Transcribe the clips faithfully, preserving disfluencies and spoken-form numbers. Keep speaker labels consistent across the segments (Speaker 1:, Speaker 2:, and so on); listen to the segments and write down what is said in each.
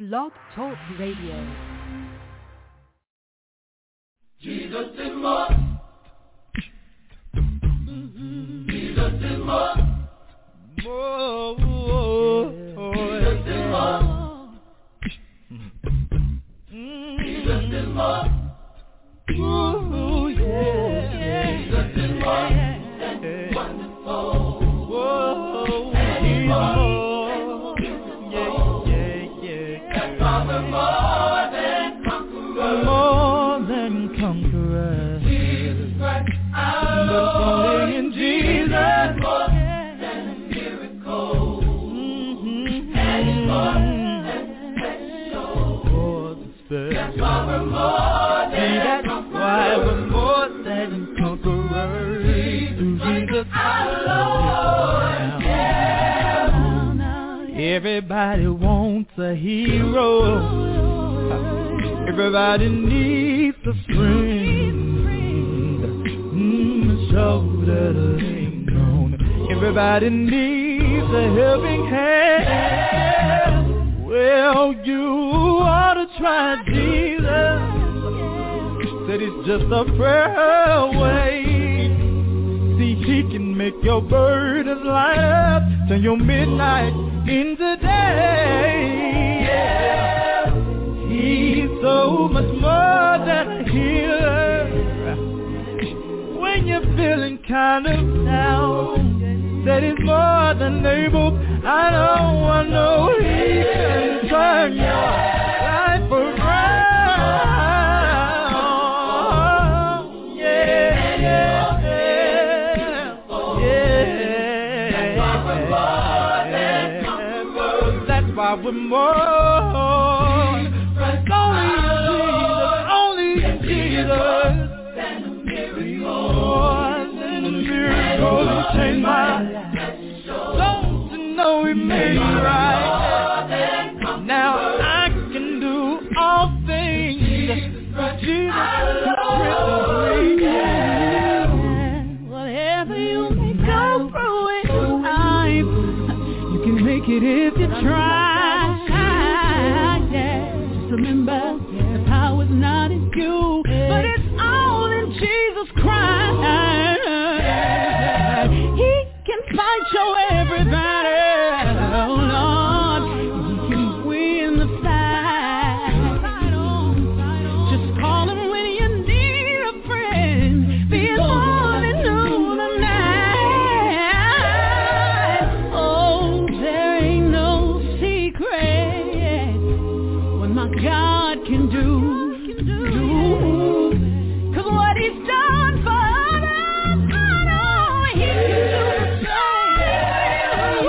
Speaker 1: Blog Talk Radio.
Speaker 2: Jesus is more. Mm-hmm. Jesus is more. More. Jesus is more. Jesus is more. Ooh, yeah. Jesus is more than wonderful. Whoa, he's more. Yeah, yeah, yeah. That's why we're more than conquerors. More than conquerors. Jesus Christ, our Lord. Only in Jesus. More than a miracle. Mm-hmm. And it's more than special. More than special. That's why we're more than conquerors. Why we're more than conquerors. Jesus, our Lord, yeah. Everybody wants a hero. Everybody needs a friend. Mm, a shoulder to lean on. Everybody needs a helping hand. Well, you ought to try Jesus. Said it's just a prayer away. See, he can make your burdens light up. Turn your midnight into day. Yeah. He's so much more than a healer. When you're feeling kind of down, that is more than able. I know, I know he can turn your life around. We're more than only Jesus, only Jesus. Than a miracle, more than a miracle. He changed my life. Don't you know He made me right? Now I can do all things. Jesus strengthens me. Whatever you may go through in life, you can make it if you try. Remember, the power's not in you, but it's all in Jesus Christ. He can fight your every battle, oh Lord. He can win the fight. Just call Him when you need a friend. Be it morning, noon, or night. Oh, there ain't no secret my God can do, can do, cause what He's done for others, I know He can do the same.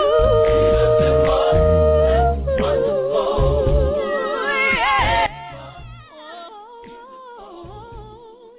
Speaker 2: Wonderful, yeah. Oh,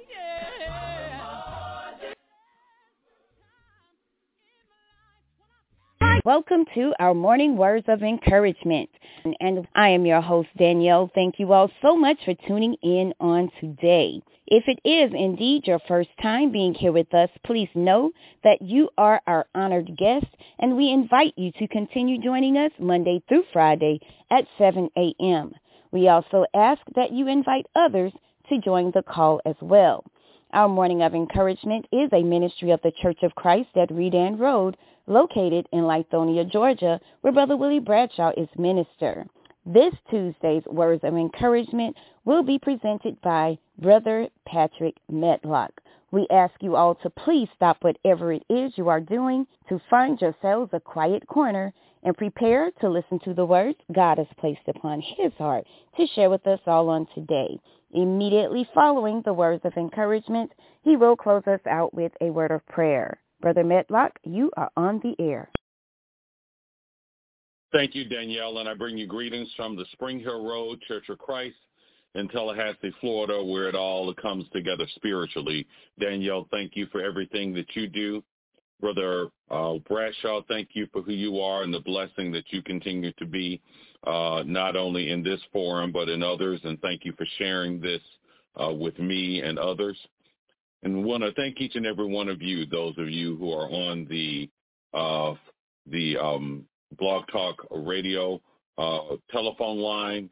Speaker 3: yeah. Welcome to our morning words of encouragement. And I am your host, Danielle. Thank you all so much for tuning in on today. If it is indeed your first time being here with us, please know that you are our honored guest, and we invite you to continue joining us Monday through Friday at seven a.m. We also ask that you invite others to join the call as well. Our Morning of Encouragement is a ministry of the Church of Christ at Redan Road, located in Lithonia, Georgia, where Brother Willie Bradshaw is minister. This Tuesday's Words of Encouragement will be presented by Brother Patrick Medlock. We ask you all to please stop whatever it is you are doing to find yourselves a quiet corner and prepare to listen to the words God has placed upon His heart to share with us all on today. Immediately following the words of encouragement, he will close us out with a word of prayer. Brother Medlock, you are on the air.
Speaker 4: Thank you, Danielle, and I bring you greetings from the Spring Hill Road Church of Christ in Tallahassee, Florida, where it all comes together spiritually. Danielle, thank you for everything that you do. Brother uh, Bradshaw, thank you for who you are and the blessing that you continue to be, uh, not only in this forum but in others, and thank you for sharing this uh, with me and others. And want to thank each and every one of you, those of you who are on the uh, the um, Blog Talk Radio uh, telephone line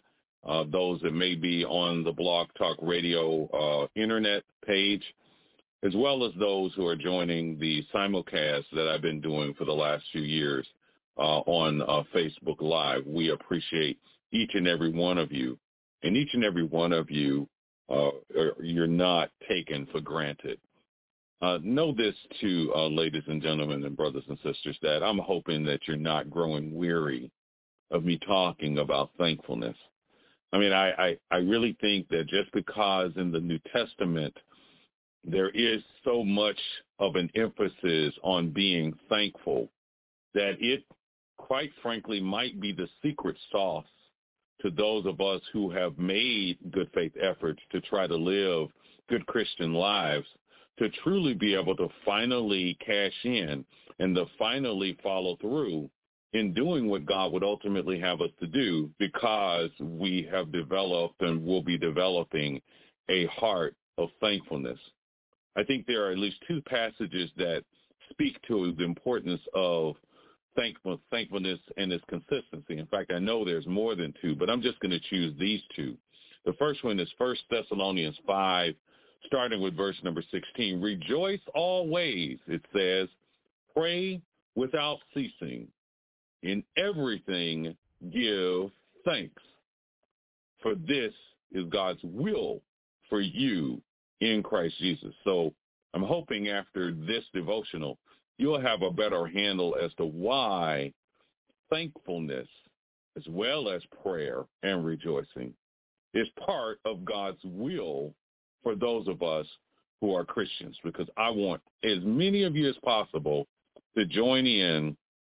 Speaker 4: uh, those that may be on the Blog Talk Radio uh, internet page, as well as those who are joining the simulcast that I've been doing for the last few years uh, on uh, Facebook Live. We appreciate each and every one of you. And each and every one of you, uh, you're not taken for granted. Uh, know this too, uh, ladies and gentlemen and brothers and sisters, that I'm hoping that you're not growing weary of me talking about thankfulness. I mean, I, I, I really think that just because in the New Testament there is so much of an emphasis on being thankful, that it, quite frankly, might be the secret sauce to those of us who have made good faith efforts to try to live good Christian lives, to truly be able to finally cash in and to finally follow through in doing what God would ultimately have us to do, because we have developed and will be developing a heart of thankfulness. I think there are at least two passages that speak to the importance of thankful, thankfulness and its consistency. In fact, I know there's more than two, but I'm just going to choose these two. The first one is First Thessalonians five, starting with verse number sixteen. Rejoice always, it says, pray without ceasing. In everything give thanks, for this is God's will for you in Christ Jesus. So I'm hoping after this devotional, you'll have a better handle as to why thankfulness, as well as prayer and rejoicing, is part of God's will for those of us who are Christians, because I want as many of you as possible to join in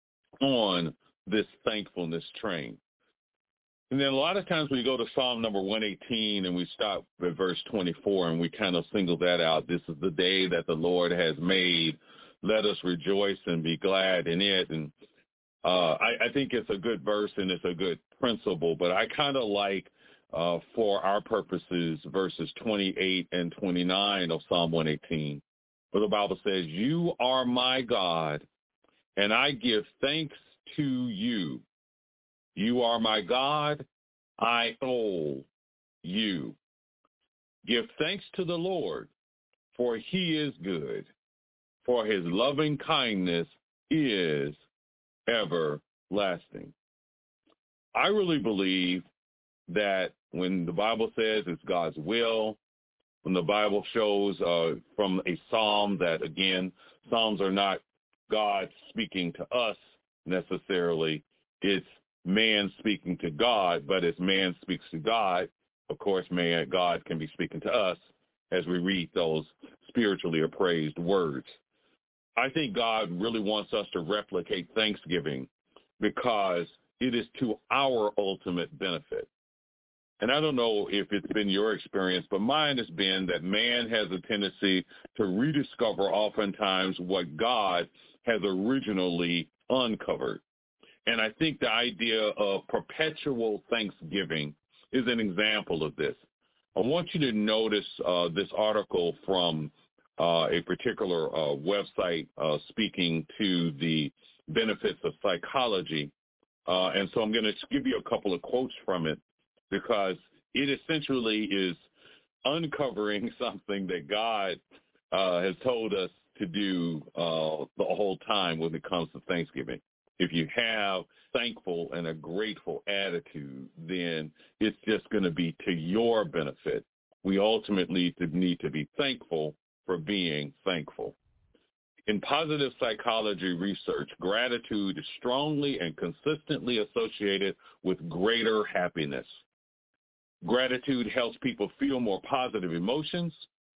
Speaker 4: on this thankfulness train. And then a lot of times we go to Psalm number one eighteen and we stop at verse twenty-four and we kind of single that out. This is the day that the Lord has made. Let us rejoice and be glad in it. And uh, I, I think it's a good verse and it's a good principle, but I kind of like, uh, for our purposes, verses twenty-eight and twenty-nine of Psalm one eighteen, where the Bible says, you are my God, and I give thanks to you. You are my God, I owe you. Give thanks to the Lord, for he is good, for his loving kindness is everlasting. I really believe that when the Bible says it's God's will, when the Bible shows uh, from a psalm that, again, psalms are not God speaking to us necessarily, it's man speaking to God, but as man speaks to God, of course, man, God can be speaking to us as we read those spiritually appraised words. I think God really wants us to replicate Thanksgiving because it is to our ultimate benefit. And I don't know if it's been your experience, but mine has been that man has a tendency to rediscover oftentimes what God has originally uncovered. And I think the idea of perpetual Thanksgiving is an example of this. I want you to notice uh, this article from uh, a particular uh, website uh, speaking to the benefits of psychology. Uh, and so I'm going to give you a couple of quotes from it because it essentially is uncovering something that God uh, has told us to do uh, the whole time when it comes to Thanksgiving. If you have thankful and a grateful attitude, then it's just going to be to your benefit. We ultimately need to be thankful for being thankful. In positive psychology research, gratitude is strongly and consistently associated with greater happiness. Gratitude helps people feel more positive emotions,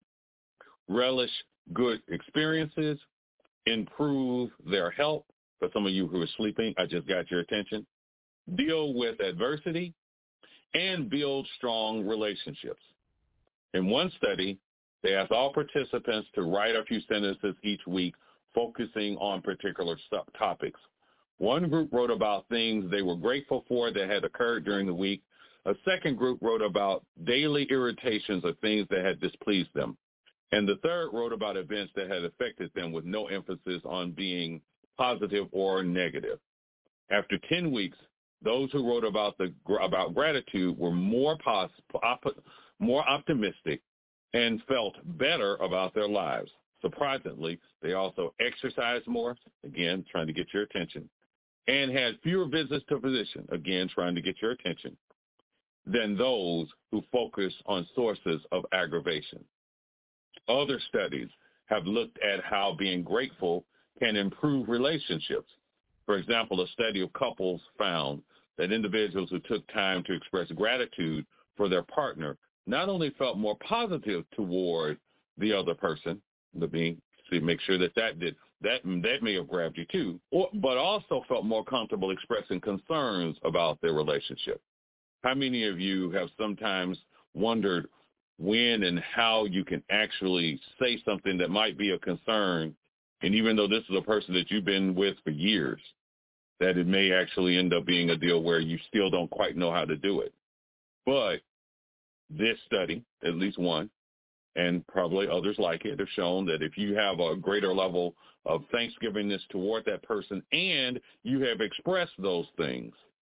Speaker 4: relish good experiences, improve their health. For some of you who are sleeping, I just got your attention. Deal with adversity and build strong relationships. In one study, they asked all participants to write a few sentences each week focusing on particular topics. One group wrote about things they were grateful for that had occurred during the week. A second group wrote about daily irritations of things that had displeased them. And the third wrote about events that had affected them with no emphasis on being positive or negative. After ten weeks, Those who wrote about the about gratitude were more pos, op, more optimistic and felt better about their lives. Surprisingly, they also exercised more, again, trying to get your attention, and had fewer visits to physician, again, trying to get your attention, than those who focus on sources of aggravation. Other studies have looked at how being grateful can improve relationships. For example, a study of couples found that individuals who took time to express gratitude for their partner not only felt more positive toward the other person, the being, to make sure that that did that that may have grabbed you too, or, but also felt more comfortable expressing concerns about their relationship. How many of you have sometimes wondered when and how you can actually say something that might be a concern, and even though this is a person that you've been with for years, that it may actually end up being a deal where you still don't quite know how to do it? But this study, at least one, and probably others like it, have shown that if you have a greater level of thanksgivingness toward that person and you have expressed those things,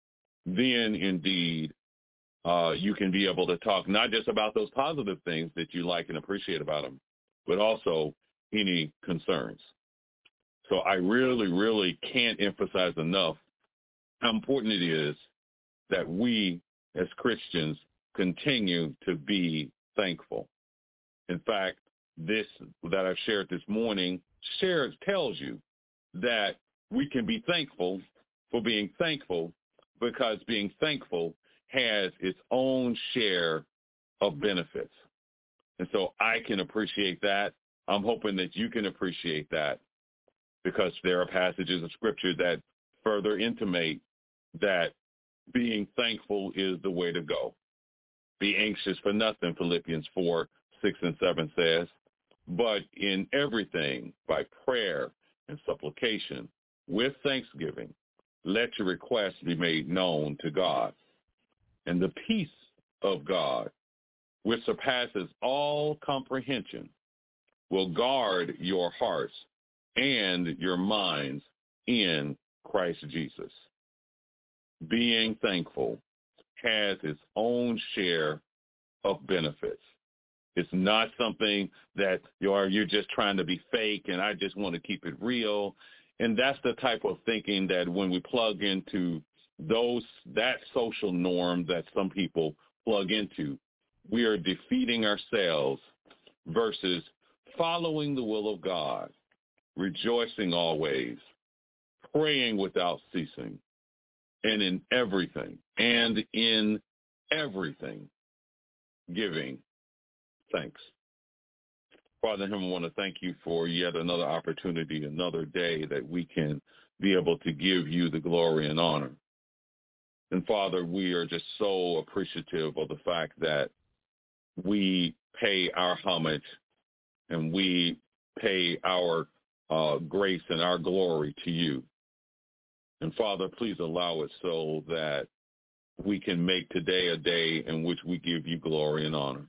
Speaker 4: then indeed uh, you can be able to talk not just about those positive things that you like and appreciate about them, but also any concerns. So I really, really can't emphasize enough how important it is that we as Christians continue to be thankful. In fact, this that I've shared this morning shares, tells you that we can be thankful for being thankful, because being thankful has its own share of benefits. And so I can appreciate that. I'm hoping that you can appreciate that, because there are passages of Scripture that further intimate that being thankful is the way to go. Be anxious for nothing, Philippians four, six and seven says, but in everything by prayer and supplication with thanksgiving, let your requests be made known to God. And the peace of God, which surpasses all comprehension, will guard your hearts and your minds in Christ Jesus. Being thankful has its own share of benefits. It's not something that you're, you're just trying to be fake and I just want to keep it real. And that's the type of thinking that when we plug into those that social norm that some people plug into, we are defeating ourselves versus following the will of God, rejoicing always, praying without ceasing, and in everything, and in everything, giving thanks. Father in heaven, I want to thank you for yet another opportunity, another day that we can be able to give you the glory and honor. And Father, we are just so appreciative of the fact that we pay our homage and we pay our uh, grace and our glory to you. And Father, please allow it so that we can make today a day in which we give you glory and honor.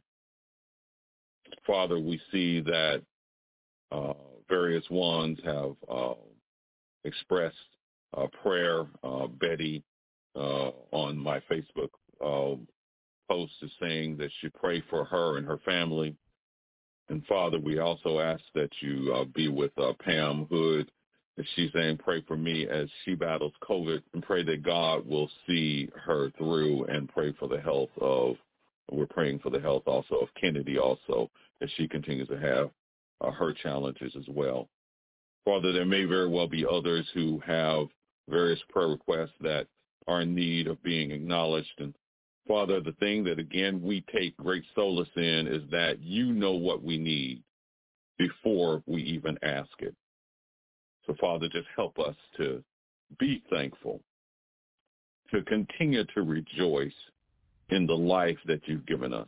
Speaker 4: Father, we see that uh, various ones have uh, expressed uh, prayer. Uh, Betty uh, on my Facebook uh, post is saying that she pray for her and her family. And Father, we also ask that you uh, be with uh, Pam Hood. She's saying, pray for me as she battles COVID, and pray that God will see her through, and pray for the health of, we're praying for the health also of Kennedy also, as she continues to have uh, her challenges as well. Father, there may very well be others who have various prayer requests that are in need of being acknowledged. And Father, the thing that, again, we take great solace in is that you know what we need before we even ask it. So, Father, just help us to be thankful, to continue to rejoice in the life that you've given us,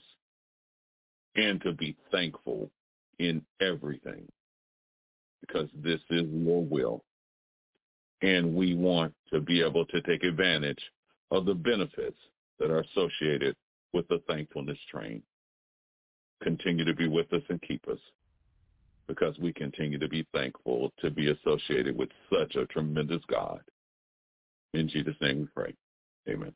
Speaker 4: and to be thankful in everything, because this is your will. And we want to be able to take advantage of the benefits that are associated with the thankfulness train. Continue to be with us and keep us, because we continue to be thankful to be associated with such a tremendous God. In Jesus' name we pray. Amen.